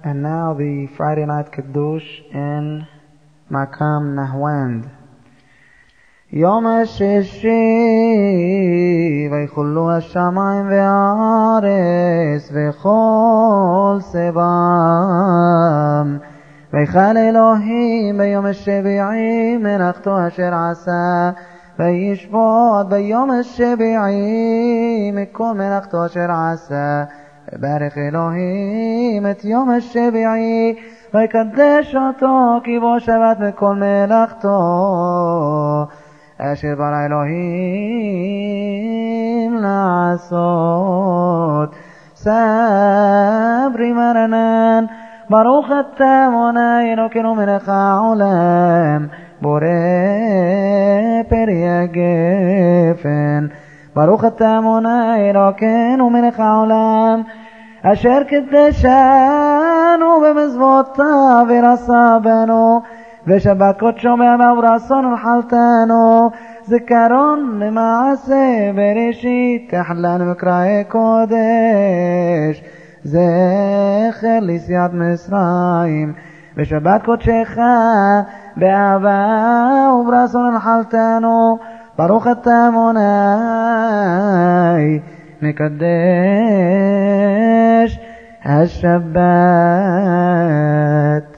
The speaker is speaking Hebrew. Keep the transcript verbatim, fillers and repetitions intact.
And now the Friday night Kiddush in Makam Nahwand. Yom HaShishi Vaychulu HaShamayim Ve'aretz V'chol Sebam Vaychal Elohim B'yom HaShevi'i Menachto Asher Asa Vayishbot B'yom HaShevi'i Mikol Menachto Asher Asa V'barech Elohim Et Yom HaShevi'i ויקדש אותו כי בו שבת מכל מלאכתו אשר ברא אלוהים לעשות. סברי מרנן ברוך אתה מוני אלוקינו מלך העולם בורא פרי הגפן. ברוך אתה מוני אלוקינו מלך העולם אשר קדשנו במזוותיו ורסה בנו ושבת קודשו באהבה ורצון ונחלתנו זיכרון למעשה בראשית תחלנו מקראי קודש זכר ליציאת מצרים ושבת קודשך באהבה וברצון ונחלתנו ברוך אתה מוני מקדש השבת.